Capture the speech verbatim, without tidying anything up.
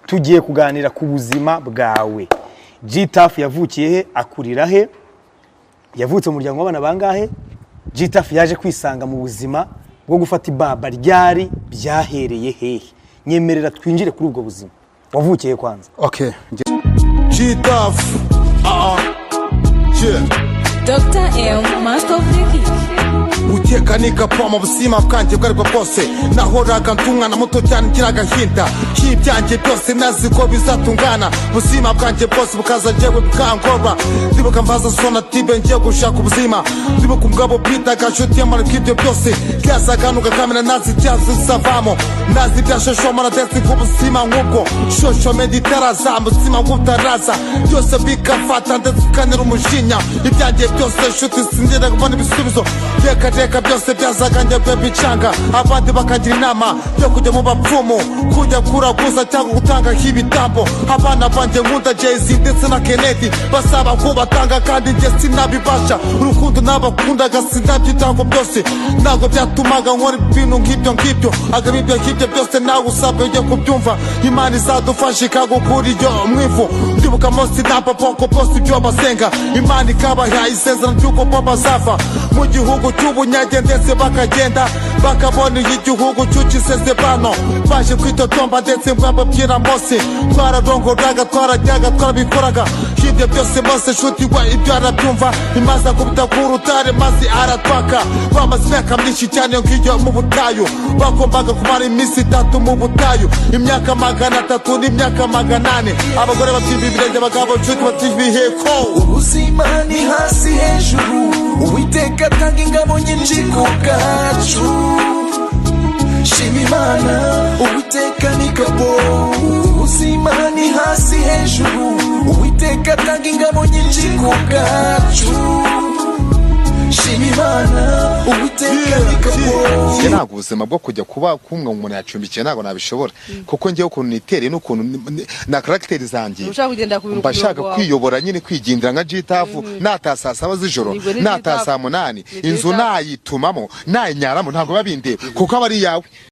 tugiye kuganira ku buzima bwawe. G-Tough yavukiye he, akurira he, yavutse mu muryango w'abana bangahe? G-Tough yaje kwisanga mu buzima bwo gufata ibaba ryari byahereye hehe? Nyemerera twinjire kuri ubwo buzima. Wavukiye kwanza? Okay. G-Tough. Ah ah. Yeah. Doctor M, Master of the Kick. Utekanika po mu busima bwanje bwariko bwose nahoraga ntumwana muto cyane kiraga hinta kibyanjye byose nazi ko bizatungana busima bwanje bwose bukaza jewe bukangorwa ndibuka mbaza sona tibe ngiye gushaka ubuzima ndibuka umugabo Peter gashuti yamara kibyo byose kyasaganuka kamera nazi cyazo savamo nazi byashosho mara ndetse ku busima nkubwo shosho meditaraza busima ngutaraza byose bikafata ndetse kanera umushinya ibyanjye byose shuti singira kubona ibisubizo Deka deka byose byazaganje bebicanga abandi bakagira inama yo kujya mu bapfumu kujya kuraguza cyangwa gutanga hibitambo abana banje nkunda Jay-Z ndetse na Kennedy basaba ko batanga kandi nge sinabibasha urukundo nabakunda gasindabyitanga byose nago byatumaga nkora ibintu nk'ibyo ngibyo agabibyo nk'ibyo byose nawe usabwe yo kubyumva Imana izadufasha ikagukura iyo mwifu ndibuka munsi namba poko post ibyo basenga Imana ikabaha isezerano ry'uko baba zafa mu gihugu cy'ubunyage ndetse bakagenda bakabona igihugu cy'ukiseze bano baje kwitotomba ndetse mbababwira Mose twararongoraga twarajyaga twarabikoraga ibyo byose Mose shuti wa ibyo arabyumva imaza kubita ku rutare mazi aratwaka bamaze imyaka myinshi cyane nk'iyo mu butayu bagombaga kumara iminsi itatu mu butayu imyaka magana atatu n'imyaka magana ane abagore babyimba ibirenge abagabo nshuti batibiheko ubuzima ni hasi hejuru Uwiteka atanga ingabo nyinshi ku bwacu shima Imana Uwiteka ni gabo ubuzima ni hasi hejuru Uwiteka atanga ingabo nyinshi ku bwacu shima Imana Uwiteka ni gabo Nge ntabwo ubuzima bwo kujya kuba kumwe umuntu yacumbikiye ntabwo nabishobora kuko ngewe ukuntu nitereye n'ukuntu na character zanjye mbashaka kwiyobora nyine kwigendera nka G-Tough natasa saba z'ijoro natasa munani inzu nayitumamo nayinyaramo ntabwo babindeba kuko abari yawe